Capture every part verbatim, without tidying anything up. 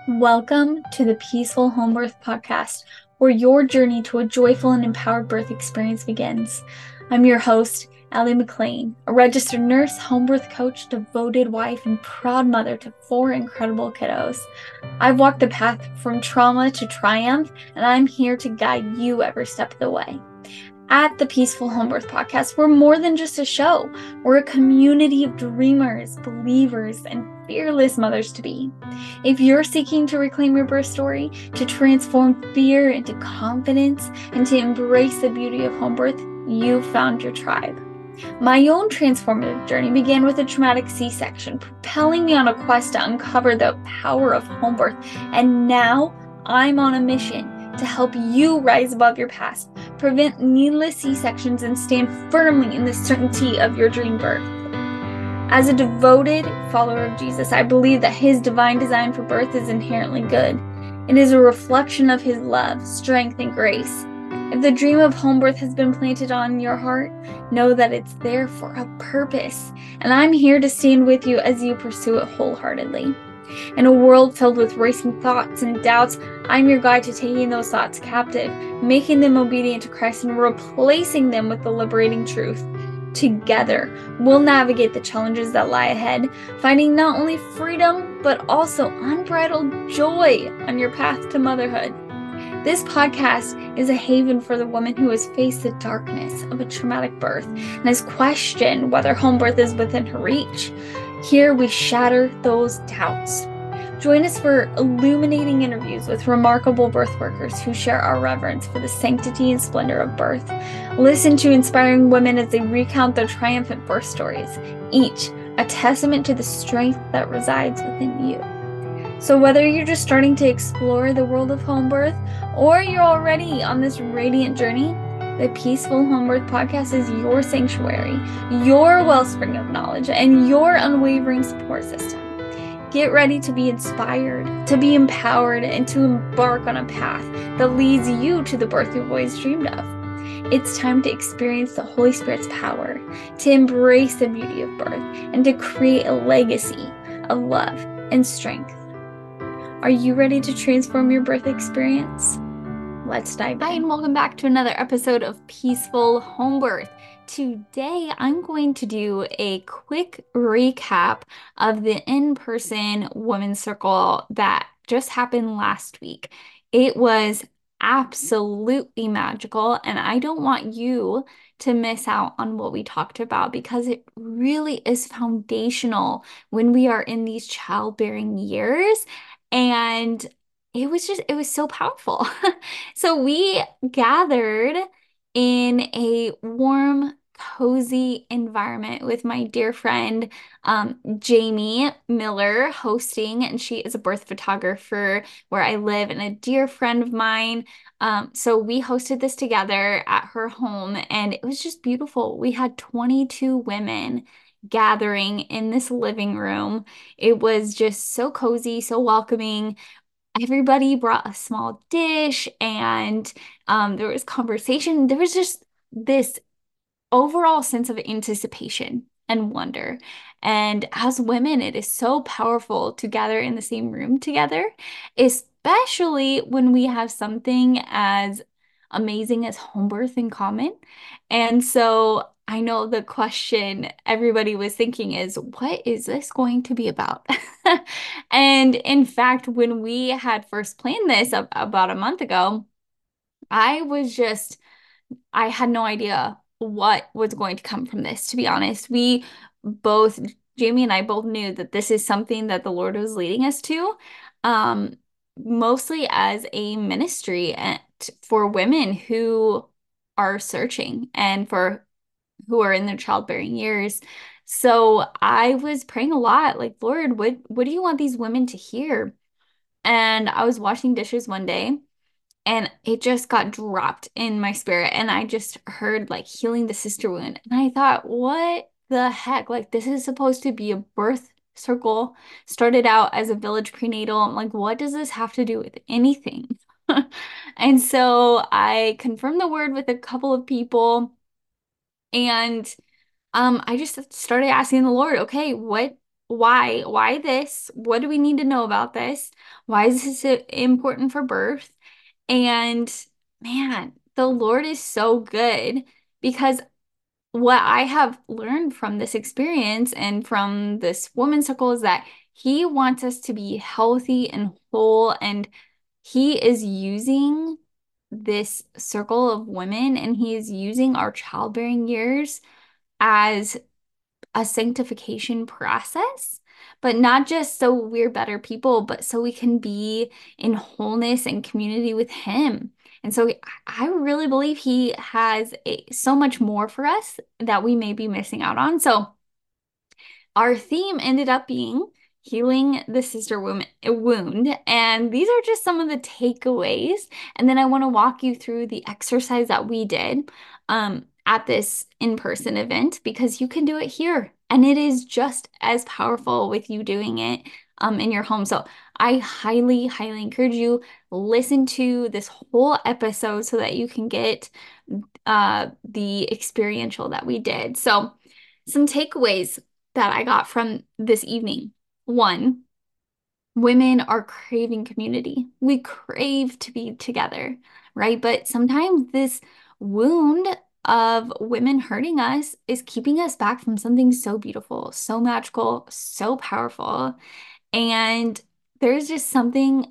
Welcome to the Peaceful Home Birth Podcast, where your journey to a joyful and empowered birth experience begins. I'm your host, Allie McLean, a registered nurse, home birth coach, devoted wife, and proud mother to four incredible kiddos. I've walked the path from trauma to triumph, and I'm here to guide you every step of the way. At the Peaceful Home Birth Podcast, we're more than just a show. We're a community of dreamers, believers, and fearless mothers to be. If you're seeking to reclaim your birth story, to transform fear into confidence, and to embrace the beauty of home birth, you've found your tribe. My own transformative journey began with a traumatic C-section, propelling me on a quest to uncover the power of home birth, and now I'm on a mission to help you rise above your past, prevent needless C-sections, and stand firmly in the certainty of your dream birth. As a devoted follower of Jesus, I believe that his divine design for birth is inherently good. It is a reflection of his love, strength, and grace. If the dream of home birth has been planted on your heart, know that it's there for a purpose, and I'm here to stand with you as you pursue it wholeheartedly. In a world filled with racing thoughts and doubts, I'm your guide to taking those thoughts captive, making them obedient to Christ, and replacing them with the liberating truth. Together, we'll navigate the challenges that lie ahead, finding not only freedom, but also unbridled joy on your path to motherhood. This podcast is a haven for the woman who has faced the darkness of a traumatic birth and has questioned whether home birth is within her reach. Here we shatter those doubts. Join us for illuminating interviews with remarkable birth workers who share our reverence for the sanctity and splendor of birth. Listen to inspiring women as they recount their triumphant birth stories, each a testament to the strength that resides within you. So whether you're just starting to explore the world of home birth or you're already on this radiant journey, the Peaceful Home Birth Podcast is your sanctuary, your wellspring of knowledge, and your unwavering support system. Get ready to be inspired, to be empowered, and to embark on a path that leads you to the birth you've always dreamed of. It's time to experience the Holy Spirit's power, to embrace the beauty of birth, and to create a legacy of love and strength. Are you ready to transform your birth experience? Let's dive in. Hi, and welcome back to another episode of Peaceful Home Birth. Today, I'm going to do a quick recap of the in-person Women's Circle that just happened last week. It was absolutely magical, and I don't want you to miss out on what we talked about because it really is foundational when we are in these childbearing years. And it was just, it was so powerful. So we gathered in a warm, cozy environment with my dear friend, um, Jamie Miller hosting, and she is a birth photographer where I live and a dear friend of mine. Um, so we hosted this together at her home, and it was just beautiful. We had twenty-two women gathering in this living room. It was just so cozy, so welcoming. Everybody brought a small dish, and um, there was conversation. There was just this overall sense of anticipation and wonder. And as women, it is so powerful to gather in the same room together, especially when we have something as amazing as home birth in common. And so I know the question everybody was thinking is, what is this going to be about? And in fact, when we had first planned this ab- about a month ago, I was just, I had no idea what was going to come from this, to be honest. We both, Jamie and I both knew that this is something that the Lord was leading us to, um, mostly as a ministry and for women who are searching and for who are in their childbearing years. So I was praying a lot, like, Lord, what what do you want these women to hear? And I was washing dishes one day and it just got dropped in my spirit. And I just heard like healing the sister wound. And I thought, what the heck? Like, this is supposed to be a birth circle. Started out as a village prenatal. I'm like, what does this have to do with anything? And so I confirmed the word with a couple of people. And um, I just started asking the Lord, okay, what why, why this? What do we need to know about this? Why is this i- important for birth? And man, the Lord is so good because what I have learned from this experience and from this woman's circle is that He wants us to be healthy and whole, and He is using this circle of women and He is using our childbearing years as a sanctification process, but not just so we're better people, but so we can be in wholeness and community with Him. And so I really believe He has a, so much more for us that we may be missing out on. So our theme ended up being healing the sister wound, wound. And these are just some of the takeaways. And then I want to walk you through the exercise that we did um, at this in-person event because you can do it here. And it is just as powerful with you doing it um, in your home. So I highly, highly encourage you listen to this whole episode so that you can get uh, the experiential that we did. So some takeaways that I got from this evening. One, women are craving community. We crave to be together, right? But sometimes this wound of women hurting us is keeping us back from something so beautiful, so magical, so powerful. And there's just something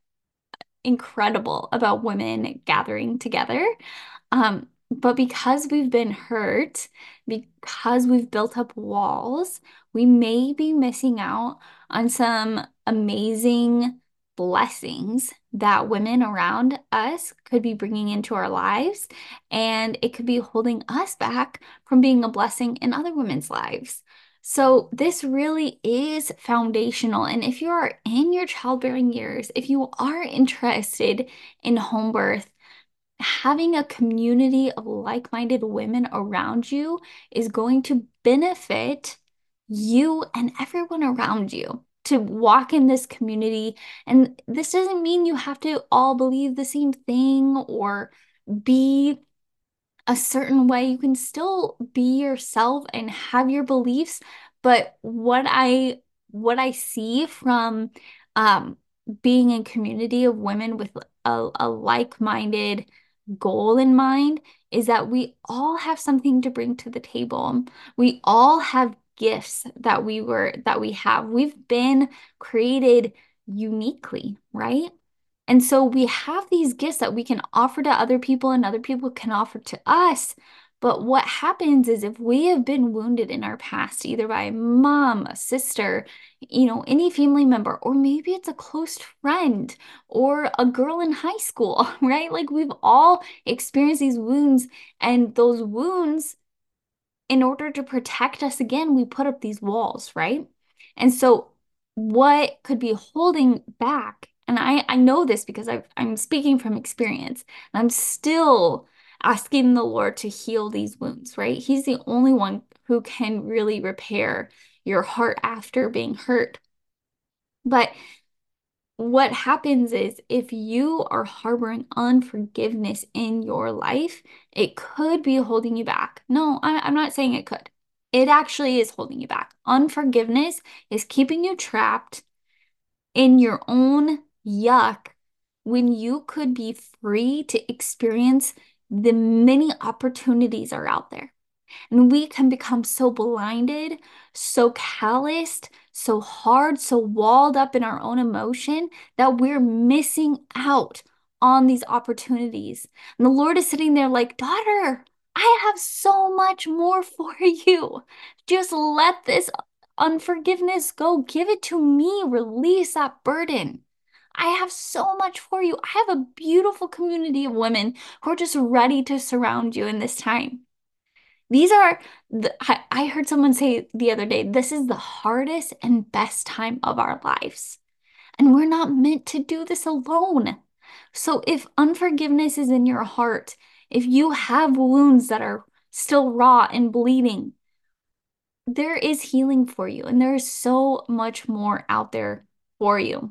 incredible about women gathering together. Um, but because we've been hurt, because we've built up walls, we may be missing out on some amazing blessings that women around us could be bringing into our lives, and it could be holding us back from being a blessing in other women's lives. So this really is foundational. And if you are in your childbearing years, if you are interested in home birth, having a community of like-minded women around you is going to benefit you and everyone around you to walk in this community. And this doesn't mean you have to all believe the same thing or be a certain way. You can still be yourself and have your beliefs, but what I what I see from um being in community of women with a, a like-minded goal in mind is that we all have something to bring to the table. We all have gifts that we were that we have. We've been created uniquely, right? And so we have these gifts that we can offer to other people and other people can offer to us. But what happens is if we have been wounded in our past, either by a mom, a sister, you know, any family member, or maybe it's a close friend or a girl in high school, right? Like we've all experienced these wounds, and those wounds, in order to protect us again, we put up these walls, right? And so what could be holding back, and I, I know this because I've, I'm speaking from experience, and I'm still asking the Lord to heal these wounds, right? He's the only one who can really repair your heart after being hurt. But what happens is if you are harboring unforgiveness in your life, it could be holding you back. No, I, I'm not saying it could. It actually is holding you back. Unforgiveness is keeping you trapped in your own yuck when you could be free to experience the many opportunities are out there. And we can become so blinded, so calloused, so hard, so walled up in our own emotion that we're missing out on these opportunities. And the Lord is sitting there like, daughter, I have so much more for you. Just let this unforgiveness go. Give it to me. Release that burden. I have so much for you. I have a beautiful community of women who are just ready to surround you in this time. These are the, I, I heard someone say the other day, this is the hardest and best time of our lives. And we're not meant to do this alone. So if unforgiveness is in your heart, if you have wounds that are still raw and bleeding, there is healing for you, and there is so much more out there for you.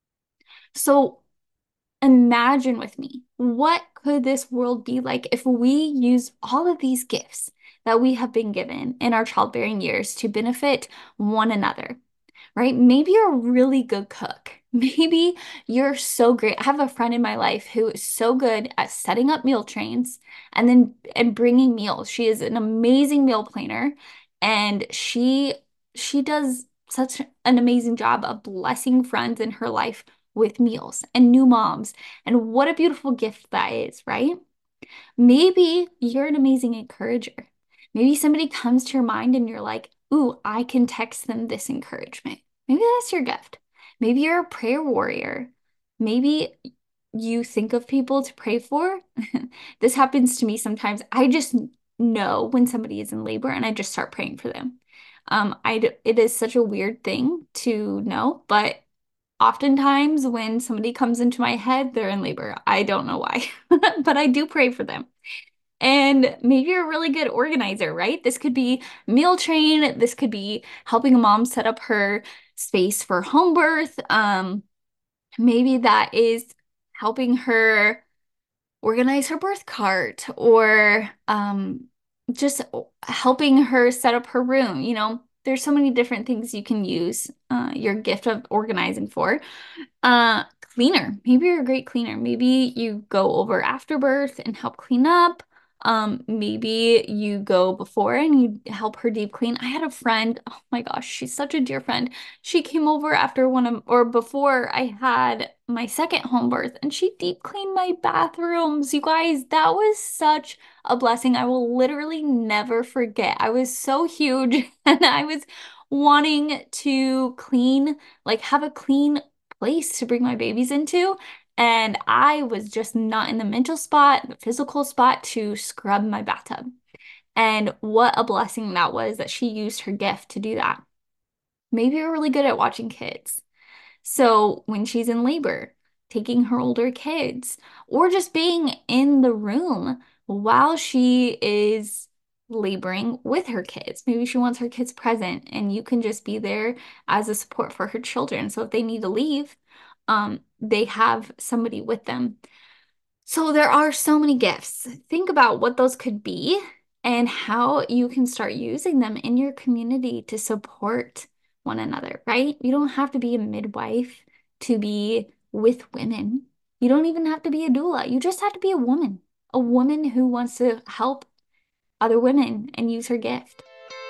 So imagine with me, what could this world be like if we use all of these gifts that we have been given in our childbearing years to benefit one another? right? Maybe you're a really good cook. Maybe you're so great. I have a friend in my life who is so good at setting up meal trains and then and bringing meals. She is an amazing meal planner, and she she does such an amazing job of blessing friends in her life with meals and new moms. And what a beautiful gift that is, right? Maybe you're an amazing encourager. Maybe somebody comes to your mind and you're like, ooh, I can text them this encouragement. Maybe that's your gift. Maybe you're a prayer warrior. Maybe you think of people to pray for. This happens to me sometimes. I just know when somebody is in labor and I just start praying for them. Um, I, d- it is such a weird thing to know, but oftentimes when somebody comes into my head, they're in labor. I don't know why, but I do pray for them. And maybe you're a really good organizer, right? This could be meal train. This could be helping a mom set up her space for home birth. Um, maybe that is helping her organize her birth cart, or um, just helping her set up her room. You know, there's so many different things you can use uh, your gift of organizing for. Uh, cleaner. Maybe you're a great cleaner. Maybe you go over after birth and help clean up. Um, maybe you go before and you help her deep clean. I had a friend, oh my gosh, she's such a dear friend. She came over after one of, or before I had my second home birth, and she deep cleaned my bathrooms. You guys, that was such a blessing. I will literally never forget. I was so huge and I was wanting to clean, like have a clean place to bring my babies into. And I was just not in the mental spot, the physical spot to scrub my bathtub. And what a blessing that was that she used her gift to do that. Maybe you're really good at watching kids. So when she's in labor, taking her older kids, or just being in the room while she is laboring with her kids. Maybe she wants her kids present and you can just be there as a support for her children. So if they need to leave, um, they have somebody with them. So there are so many gifts. Think about what those could be and how you can start using them in your community to support one another, right? You don't have to be a midwife to be with women. You don't even have to be a doula. You just have to be a woman, a woman who wants to help other women and use her gift.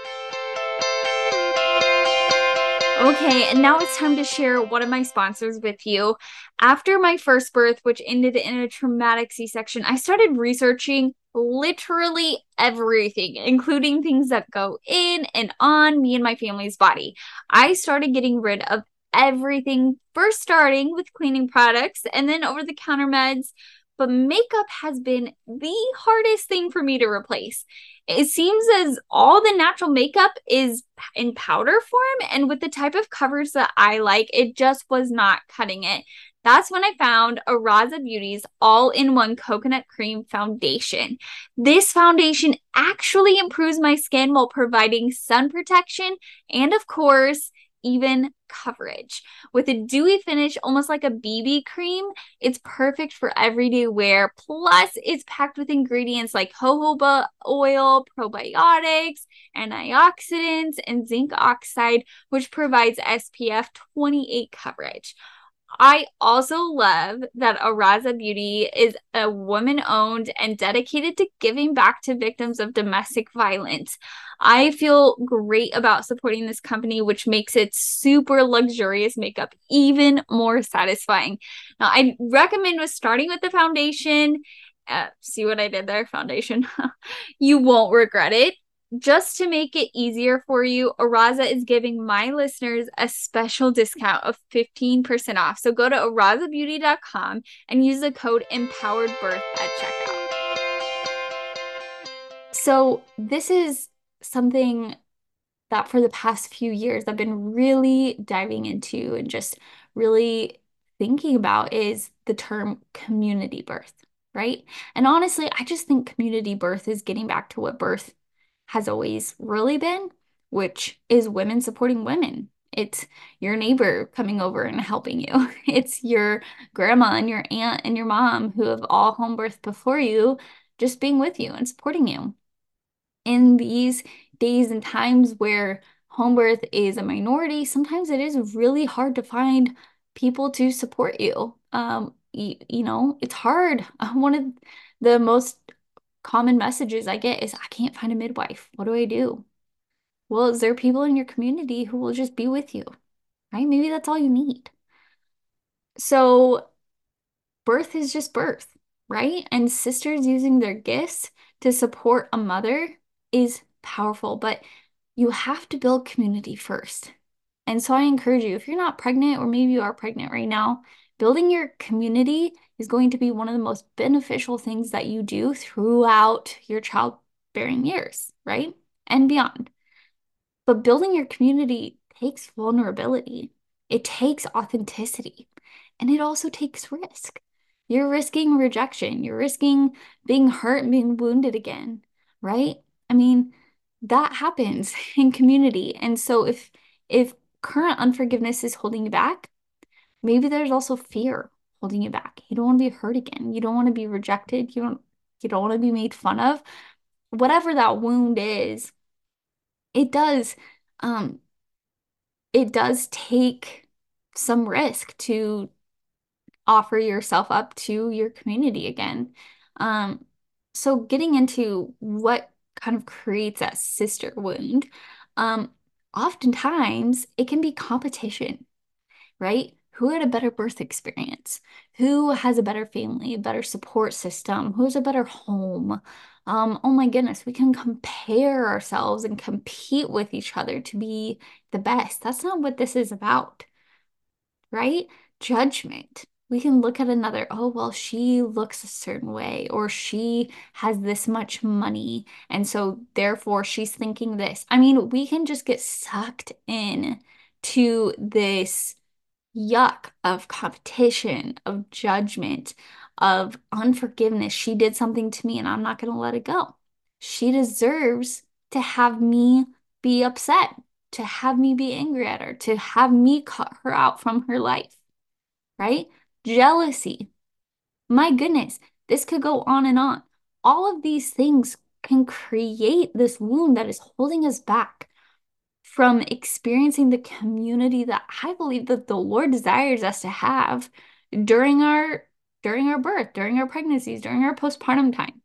Okay, and now it's time to share one of my sponsors with you. After my first birth, which ended in a traumatic C-section, I started researching literally everything, including things that go in and on me and my family's body. I started getting rid of everything, first starting with cleaning products and then over-the-counter meds. But makeup has been the hardest thing for me to replace. It seems as all the natural makeup is in powder form, and with the type of coverage that I like, it just was not cutting it. That's when I found Araza Beauty's all-in-one coconut cream foundation. This foundation actually improves my skin while providing sun protection and, of course, even coverage. With a dewy finish, almost like a B B cream, it's perfect for everyday wear. Plus, it's packed with ingredients like jojoba oil, probiotics, antioxidants, and zinc oxide, which provides S P F twenty-eight coverage. I also love that Araza Beauty is a woman-owned and dedicated to giving back to victims of domestic violence. I feel great about supporting this company, which makes its super luxurious makeup even more satisfying. Now, I recommend with starting with the foundation. Uh, see what I did there? Foundation. You won't regret it. Just to make it easier for you, Araza is giving my listeners a special discount of fifteen percent off. So go to araza beauty dot com and use the code EMPOWEREDBIRTH at checkout. So this is something that for the past few years I've been really diving into and just really thinking about is the term community birth, right? And honestly, I just think community birth is getting back to what birth has always really been, which is women supporting women. It's your neighbor coming over and helping you. It's your grandma and your aunt and your mom who have all home birthed before you, just being with you and supporting you. In these days and times where home birth is a minority, sometimes it is really hard to find people to support you. Um, you, you know, it's hard. One of the most common messages I get is, I can't find a midwife. What do I do? Well, is there people in your community who will just be with you, right? Maybe that's all you need. So birth is just birth, right? And sisters using their gifts to support a mother is powerful, but you have to build community first. And so I encourage you, if you're not pregnant, or maybe you are pregnant right now, building your community is going to be one of the most beneficial things that you do throughout your childbearing years, right? And beyond. But building your community takes vulnerability. It takes authenticity. And it also takes risk. You're risking rejection. You're risking being hurt and being wounded again, right? I mean, that happens in community. And so if if current unforgiveness is holding you back, maybe there's also fear holding you back. You don't want to be hurt again. You don't want to be rejected. You don't you don't want to be made fun of. Whatever that wound is, it does um it does take some risk to offer yourself up to your community again. Um, so getting into what kind of creates that sister wound, um, oftentimes it can be competition, right? Who had a better birth experience? Who has a better family, a better support system? Who has a better home? Um, oh my goodness, we can compare ourselves and compete with each other to be the best. That's not what this is about, right? Judgment. We can look at another, oh, well, she looks a certain way, or she has this much money, and so therefore she's thinking this. I mean, we can just get sucked in to this yuck of competition, of judgment, of unforgiveness. She did something to me and I'm not going to let it go. She deserves to have me be upset, to have me be angry at her, to have me cut her out from her life, right? Jealousy. My goodness, this could go on and on. All of these things can create this wound that is holding us back from experiencing the community that I believe that the Lord desires us to have during our during our birth, during our pregnancies, during our postpartum time.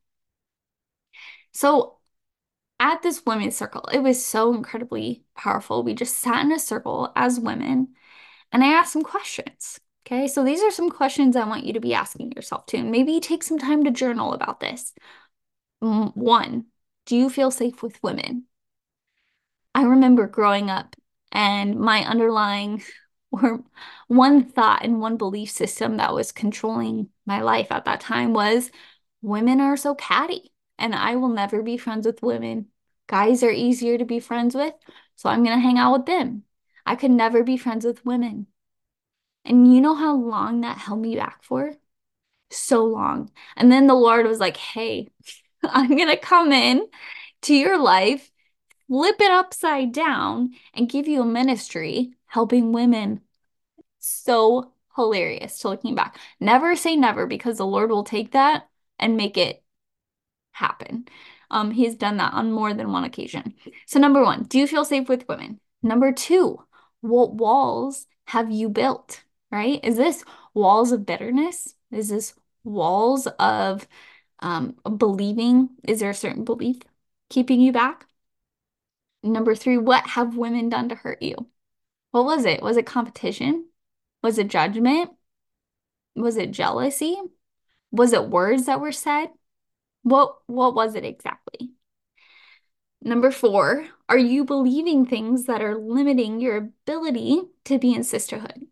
So at this women's circle, it was so incredibly powerful. We just sat in a circle as women and I asked some questions. Okay, so these are some questions I want you to be asking yourself too. And maybe take some time to journal about this. One, do you feel safe with women? I remember growing up and my underlying or one thought and one belief system that was controlling my life at that time was, women are so catty and I will never be friends with women. Guys are easier to be friends with, so I'm going to hang out with them. I could never be friends with women. And you know how long that held me back for? So long. And then the Lord was like, hey, I'm going to come in to your life, flip it upside down, and give you a ministry helping women. So hilarious to looking back. Never say never, because the Lord will take that and make it happen. Um, he's done that on more than one occasion. So number one, do you feel safe with women? Number two, what walls have you built, right? Is this walls of bitterness? Is this walls of um, believing? Is there a certain belief keeping you back? Number three, what have women done to hurt you? What was it? Was it competition? Was it judgment? Was it jealousy? Was it words that were said? What what was it exactly? Number four, are you believing things that are limiting your ability to be in sisterhood?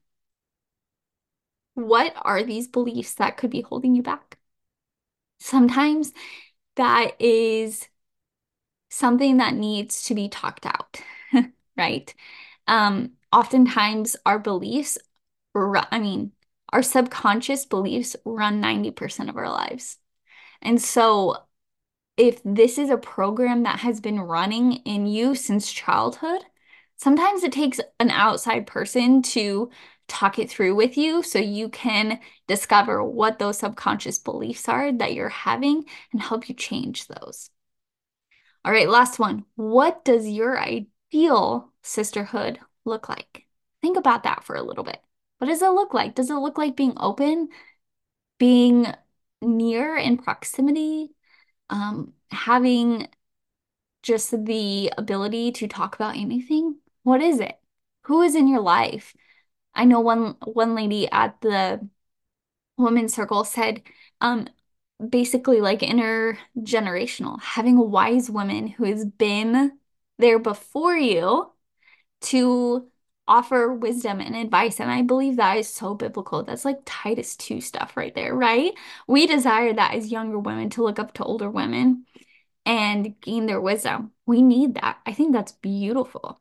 What are these beliefs that could be holding you back? Sometimes that is something that needs to be talked out, right? Um, oftentimes our beliefs, I mean, our subconscious beliefs run ninety percent of our lives. And so if this is a program that has been running in you since childhood, sometimes it takes an outside person to talk it through with you so you can discover what those subconscious beliefs are that you're having and help you change those. All right, last one. What does your ideal sisterhood look like? Think about that for a little bit. What does it look like? Does it look like being open, being near in proximity, um, having just the ability to talk about anything? What is it? Who is in your life? I know one one lady at the women's circle said, um, basically like intergenerational, having a wise woman who has been there before you to offer wisdom and advice. And I believe that is so biblical. That's like Titus two stuff right there, right? We desire that as younger women to look up to older women and gain their wisdom. We need that. I think that's beautiful.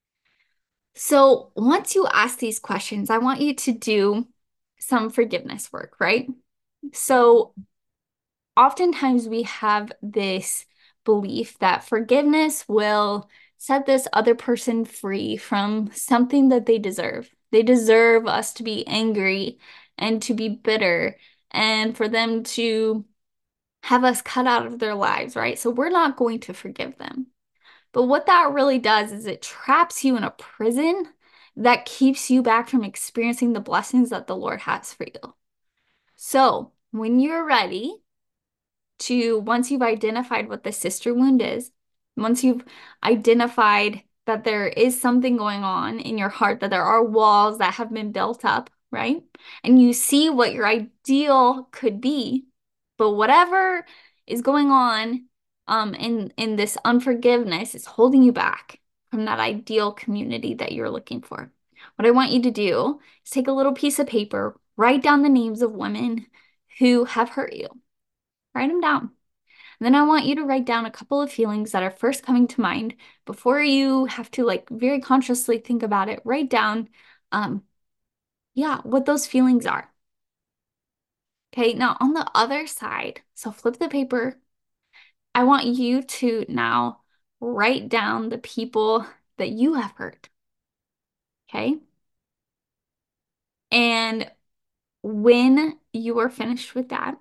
So once you ask these questions, I want you to do some forgiveness work, right? So oftentimes we have this belief that forgiveness will set this other person free from something that they deserve. They deserve us to be angry and to be bitter and for them to have us cut out of their lives, right? So we're not going to forgive them. But what that really does is it traps you in a prison that keeps you back from experiencing the blessings that the Lord has for you. So when you're ready, to once you've identified what the sister wound is, once you've identified that there is something going on in your heart, that there are walls that have been built up, right? And you see what your ideal could be, but whatever is going on um, in, in this unforgiveness is holding you back from that ideal community that you're looking for. What I want you to do is take a little piece of paper, write down the names of women who have hurt you. Write them down. And then I want you to write down a couple of feelings that are first coming to mind before you have to like very consciously think about it. Write down, um, yeah, what those feelings are. Okay, now on the other side, so flip the paper. I want you to now write down the people that you have hurt. Okay? And when you are finished with that,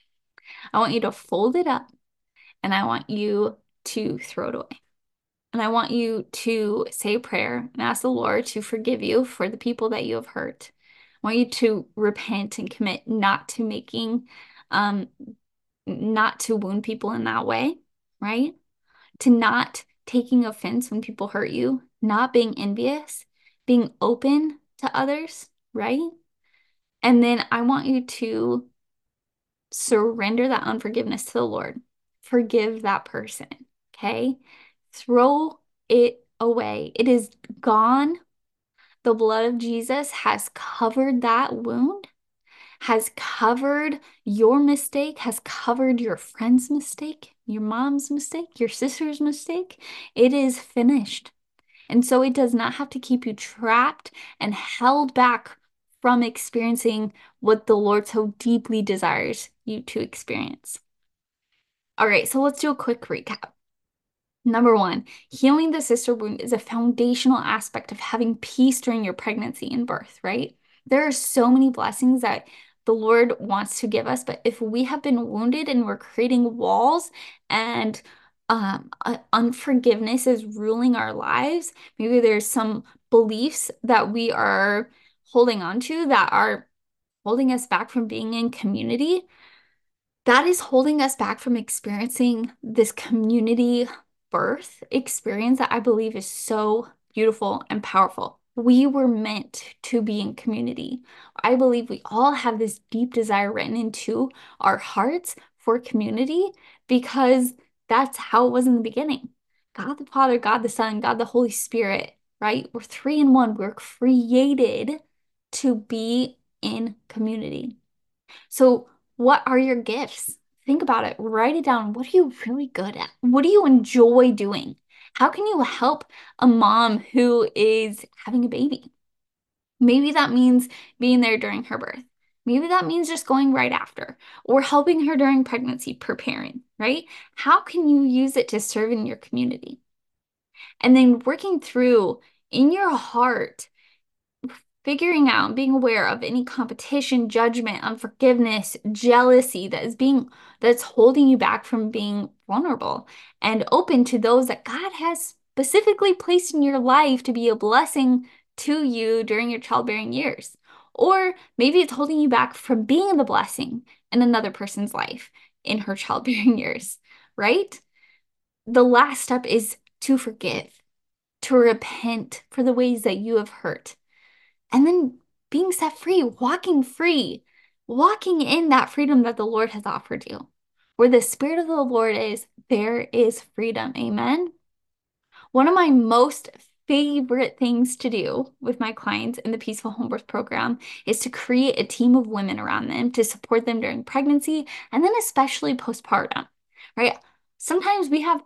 I want you to fold it up and I want you to throw it away. And I want you to say a prayer and ask the Lord to forgive you for the people that you have hurt. I want you to repent and commit not to making, um, not to wound people in that way, right? To not taking offense when people hurt you, not being envious, being open to others, right? And then I want you to surrender that unforgiveness to the Lord. Forgive that person, okay? Throw it away. It is gone. The blood of Jesus has covered that wound, has covered your mistake, has covered your friend's mistake, your mom's mistake, your sister's mistake. It is finished. And so it does not have to keep you trapped and held back from experiencing what the Lord so deeply desires you to experience. All right, so let's do a quick recap. Number one, healing the sister wound is a foundational aspect of having peace during your pregnancy and birth, right? There are so many blessings that the Lord wants to give us, but if we have been wounded and we're creating walls and um, uh, unforgiveness is ruling our lives, maybe there's some beliefs that we are holding on to that are holding us back from being in community. That is holding us back from experiencing this community birth experience that I believe is so beautiful and powerful. We were meant to be in community. I believe we all have this deep desire written into our hearts for community because that's how it was in the beginning. God the Father, God the Son, God the Holy Spirit, right? We're three in one. We're created to be in community. So, what are your gifts? Think about it. Write it down. What are you really good at? What do you enjoy doing? How can you help a mom who is having a baby? Maybe that means being there during her birth. Maybe that means just going right after or helping her during pregnancy, preparing, right? How can you use it to serve in your community? And then working through in your heart figuring out, being aware of any competition, judgment, unforgiveness, jealousy that is being that's holding you back from being vulnerable and open to those that God has specifically placed in your life to be a blessing to you during your childbearing years. Or maybe it's holding you back from being the blessing in another person's life in her childbearing years, right? The last step is to forgive, to repent for the ways that you have hurt, and then being set free, walking free, walking in that freedom that the Lord has offered you. Where the Spirit of the Lord is, there is freedom. Amen. One of my most favorite things to do with my clients in the Peaceful Home Birth program is to create a team of women around them to support them during pregnancy and then especially postpartum, right? Sometimes we have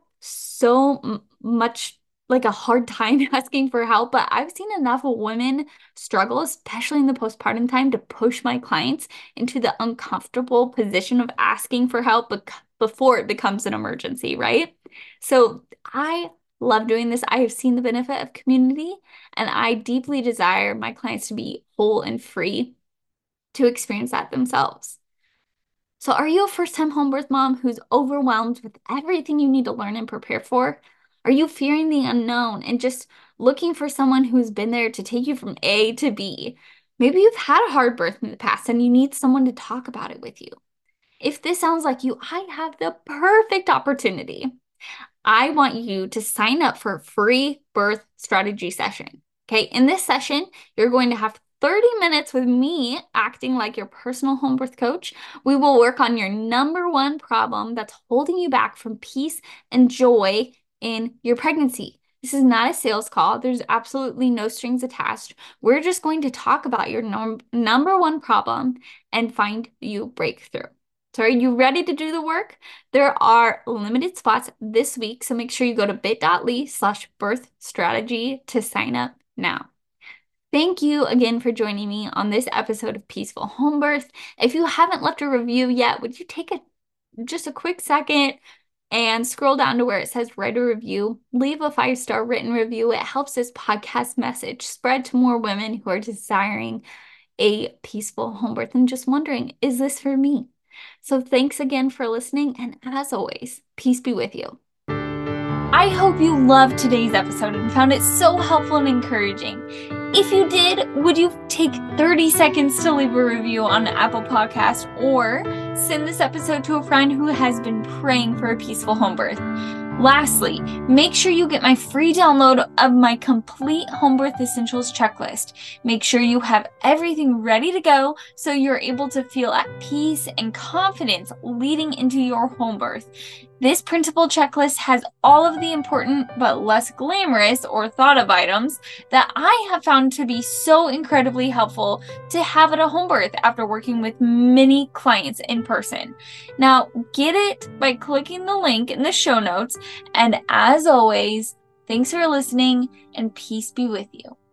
so m- much like a hard time asking for help, but I've seen enough women struggle, especially in the postpartum time, to push my clients into the uncomfortable position of asking for help bec- before it becomes an emergency, right? So I love doing this. I have seen the benefit of community, and I deeply desire my clients to be whole and free to experience that themselves. So are you a first-time home birth mom who's overwhelmed with everything you need to learn and prepare for? Are you fearing the unknown and just looking for someone who's been there to take you from A to B? Maybe you've had a hard birth in the past and you need someone to talk about it with you. If this sounds like you, I have the perfect opportunity. I want you to sign up for a free birth strategy session. Okay, in this session, you're going to have thirty minutes with me acting like your personal home birth coach. We will work on your number one problem that's holding you back from peace and joy in your pregnancy. This is not a sales call. There's absolutely no strings attached. We're just going to talk about your num- number one problem and find you breakthrough. So are you ready to do the work? There are limited spots this week, so make sure you go to bit.ly slash birth strategy to sign up now. Thank you again for joining me on this episode of Peaceful Home Birth. If you haven't left a review yet, would you take a just a quick second and scroll down to where it says write a review, leave a five-star written review. It helps this podcast message spread to more women who are desiring a peaceful home birth and just wondering, is this for me? So thanks again for listening, and as always, peace be with you. I hope you loved today's episode and found it so helpful and encouraging. If you did, would you take thirty seconds to leave a review on Apple Podcasts or send this episode to a friend who has been praying for a peaceful home birth? Lastly, make sure you get my free download of my complete home birth essentials checklist. Make sure you have everything ready to go so you're able to feel at peace and confidence leading into your home birth. This printable checklist has all of the important but less glamorous or thought of items that I have found to be so incredibly helpful to have at a home birth after working with many clients in person. Now, get it by clicking the link in the show notes. And as always, thanks for listening and peace be with you.